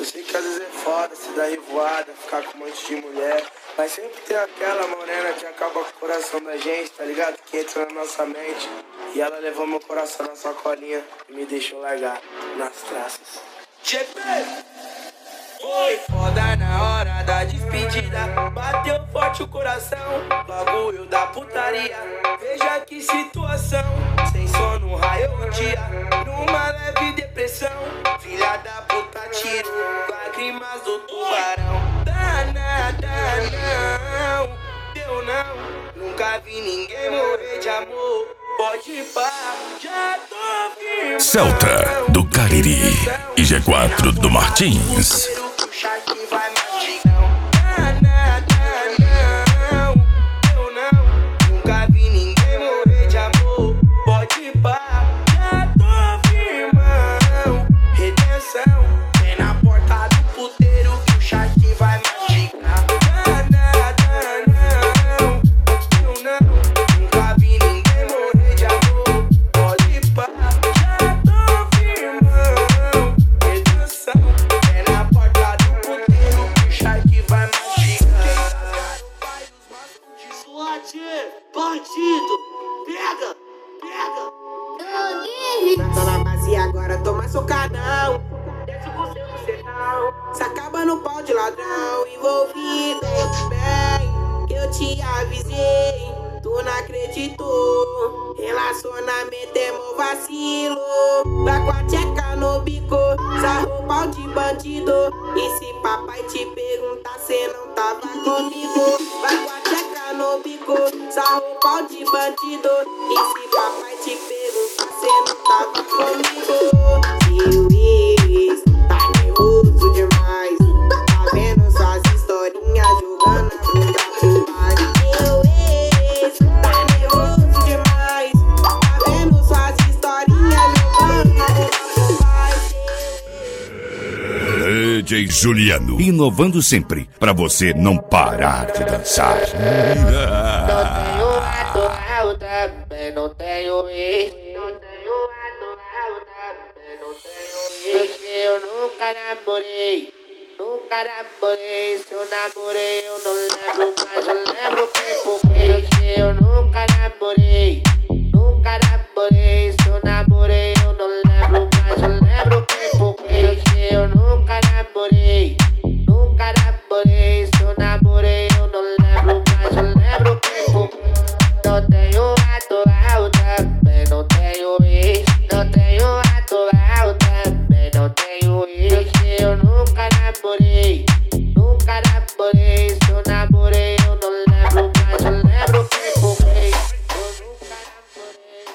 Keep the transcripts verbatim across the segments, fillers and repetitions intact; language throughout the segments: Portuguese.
Eu sei que às vezes é foda se dar revoada, ficar com um monte de mulher. Mas sempre tem aquela morena que acaba com o coração da gente, tá ligado? Que entra na nossa mente. E ela levou meu coração na sacolinha e me deixou largar nas traças. Cheguei! Foi foda na hora da despedida. Bateu forte o coração, bagulho da putaria. Veja que situação, sem sono, raio um dia, numa leve depressão. Filha da puta tiro, lágrimas do tubarão. Danada não, eu não, nunca vi ninguém morrer de amor. Pode pá, já tô firmando. Celta do Cariri e G quatro do Martins. Bandido, pega, pega. Tá na base e agora toma socadão. Desce com seu bucetão. Se acaba no pau de ladrão. Envolvido bem, que eu te avisei. Tu não acreditou. Relacionamento é mó vacilo. Vai com a tcheca no bico, sarrou pau de bandido. E se papai te perguntar, cê não tava comigo. Vai com a tcheca no bico, sarrou pau de bandido. E se papai te perguntar, cê não tava comigo. Seu ex tá nervoso demais, tá vendo suas historinhas jogando a bunda pro pai. Meu ex tá nervoso demais, tá vendo suas historinhas jogando a bunda pro pai. D J Juliano, inovando sempre pra você não parar de dançar. Não tenho atual também, não tenho ex. Não tenho atual também, não tenho ex. Porque eu nunca namorei, nunca namorei. Se eu namorei eu não lembro, mas eu lembro quem foi. Porque eu nunca namorei, nunca namorei. Se eu namorei eu não lembro, mas eu lembro quem foi. Porque eu nunca namorei, nunca namorei. Se eu namorei eu não lembro, mas eu lembro quem foi. Não tenho atual também, não tenho ex. Não tenho atual também, não tenho ex. Porque eu nunca namorei, nunca namorei. Se eu namorei eu não lembro, mas eu lembro quem foi. Eu nunca namorei,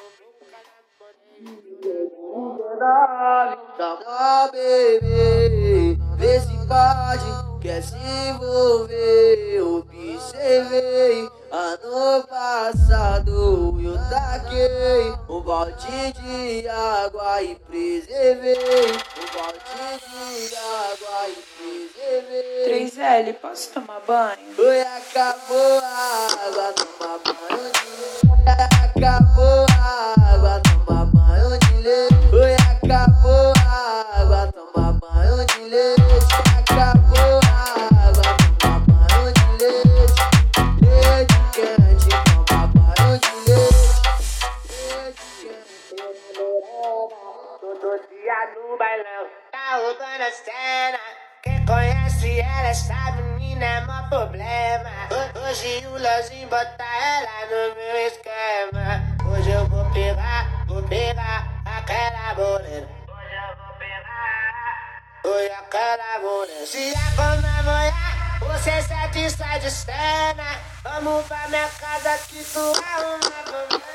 eu nunca namorei. Chama bebê, vê se pode, quer se envolver. Observei, ano passado eu taquei um balde de água e preservei. Um balde de água e preservei. três L, posso tomar banho? Oi, acabou a água, toma banho de leite. Acabou a água, toma banho de leite. Oi, acabou a água, toma banho de leite. Acabou a água, toma banho de leite. Leite quente, toma banho de leite. Leite quente. Todo dia no bailão, tá roubando a cena. Quem conhece ela, essa menina é mó problema. Hoje o Leozinho bota ela no meu esquema. Hoje eu vou pegar, vou pegar aquela morena. Hoje eu vou pegar, hoje aquela morena. Se a cama molhar, você sete e sai de cena. Vamos pra minha casa que tu arruma problema.